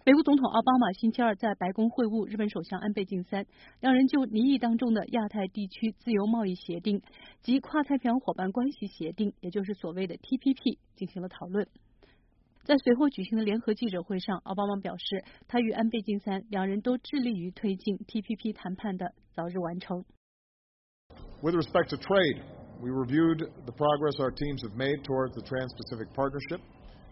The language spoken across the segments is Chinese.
美国总统奥巴马星期二在白宫会晤日本首相安倍晋三，两人就拟议当中的亚太地区自由贸易协定及跨太平洋伙伴关系协定，也就是所谓的 TPP 进行了讨论。在随后举行的联合记者会上，奥巴马表示，他与安倍晋三两人都致力于推进 TPP 谈判的早日完成。 With respect to trade, we reviewed the progress our teams have made towards the Trans-Pacific Partnership.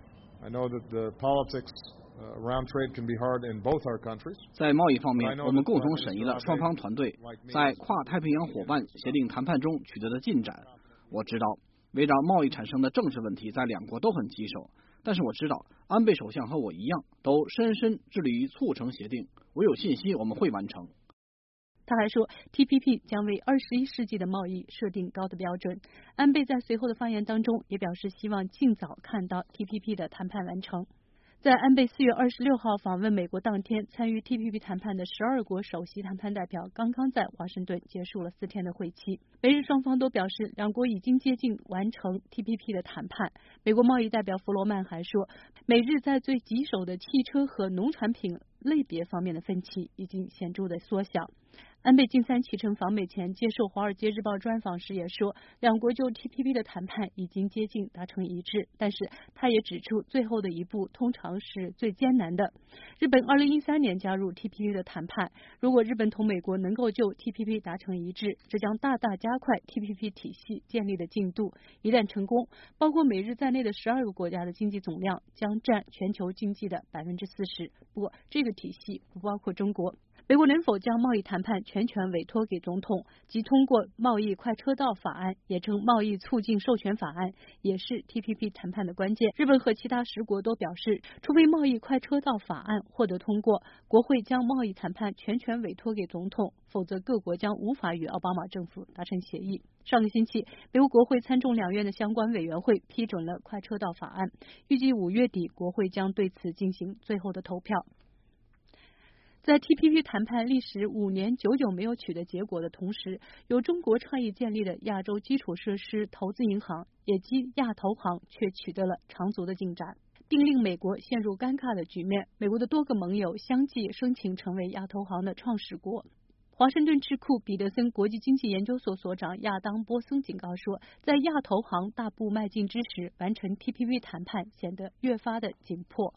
I know that the politics around trade can be hard in both our countries. 在贸易方面，我们共同审议了双方团队在跨太平洋伙伴协定谈判中取得的进展。我知道，围绕贸易产生的政治问题在两国都很棘手，但是我知道安倍首相和我一样，都深深致力于促成协定。我有信心我们会完成。 他还说 ，TPP 将为21世纪的贸易设定高的标准。安倍在随后的发言当中也表示，希望尽早看到 TPP 的谈判完成。在安倍4月26号访问美国当天，参与 TPP 谈判的12国首席谈判代表刚刚在华盛顿结束了4天的会期。美日双方都表示，两国已经接近完成 TPP 的谈判。美国贸易代表弗罗曼还说，美日在最棘手的汽车和农产品类别方面的分歧已经显著的缩小。安倍晋三启程访美前接受《华尔街日报》专访时也说，两国就 TPP 的谈判已经接近达成一致，但是他也指出，最后的一步通常是最艰难的。日本2013年加入 TPP 的谈判，如果日本同美国能够就 TPP 达成一致，这将大大加快 TPP 体系建立的进度。一旦成功，包括美日在内的12个国家的经济总量将占全球经济的40%。不过，这个体系不包括中国。美国能否将贸易谈判全权委托给总统，即通过贸易快车道法案，也称贸易促进授权法案，也是 TPP 谈判的关键。日本和其他10国都表示，除非贸易快车道法案获得通过，国会将贸易谈判全权委托给总统，否则各国将无法与奥巴马政府达成协议。上个星期，美国国会参众两院的相关委员会批准了快车道法案，预计5月底国会将对此进行最后的投票。在 TPP 谈判历时5年久久没有取得结果的同时，由中国倡议建立的亚洲基础设施投资银行，也即亚投行，却取得了长足的进展，并令美国陷入尴尬的局面。美国的多个盟友相继申请成为亚投行的创始国。华盛顿智库彼得森国际经济研究所所长亚当波森警告说，在亚投行大步迈进之时，完成 TPP 谈判显得越发的紧迫。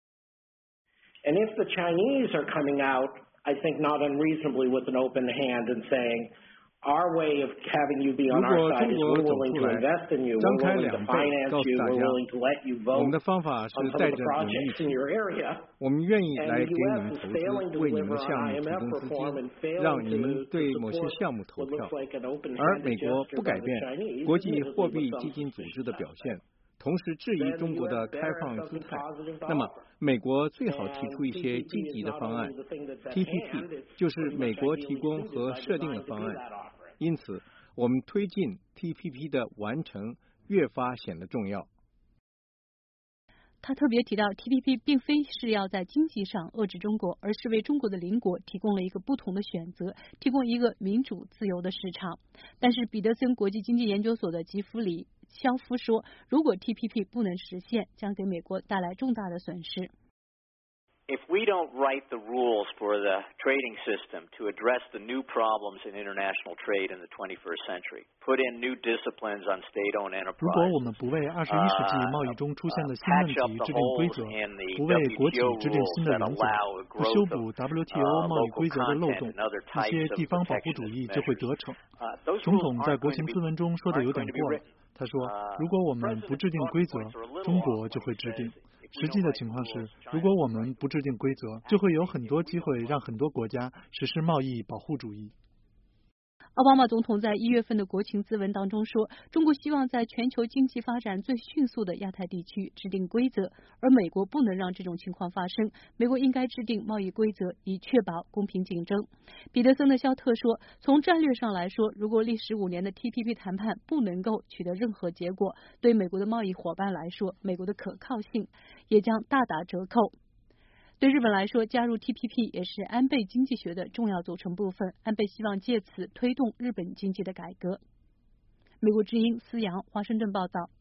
And if the Chinese are coming out, I think not unreasonably with an open hand and saying, our way of having you be on our side is we're willing to invest in you, we're willing to finance you, we're willing to let you vote on some of the projects in your area. 我们愿意来给你们投资，为你们的项目提供资金，让你们对某些项目投票。而美国不改变国际货币基金组织的表现，同时质疑中国的开放姿态，那么美国最好提出一些积极的方案。TPP 就是美国提供和设定的方案，因此我们推进 TPP 的完成越发显得重要。 他特别提到 TPP 并非是要在经济上遏制中国，而是为中国的邻国提供了一个不同的选择，提供一个民主自由的市场。但是彼得森国际经济研究所的吉弗里肖夫说，如果 TPP 不能实现，将给美国带来重大的损失。 If we don't write the rules for the trading system to address the new problems in international trade in the 21st century, put in new disciplines on state-owned enterprise, 如果我们不为21世纪贸易中出现的新问题制定规则，不为国企制定新的原则，不修补 WTO 贸易规则的漏洞，一些地方保护主义就会得逞。总统在国情咨文中说的有点过了，他说，如果我们不制定规则，中国就会制定。实际的情况是，如果我们不制定规则，就会有很多机会让很多国家实施贸易保护主义。 奥巴马总统在1月份的国情咨文当中说，中国希望在全球经济发展最迅速的亚太地区制定规则，而美国不能让这种情况发生。美国应该制定贸易规则，以确保公平竞争。彼得森的肖特说，从战略上来说，如果历时5年的 TPP 谈判不能够取得任何结果，对美国的贸易伙伴来说，美国的可靠性也将大打折扣。对日本来说，加入 TPP 也是安倍经济学的重要组成部分。安倍希望借此推动日本经济的改革。美国之音思阳华盛顿报道。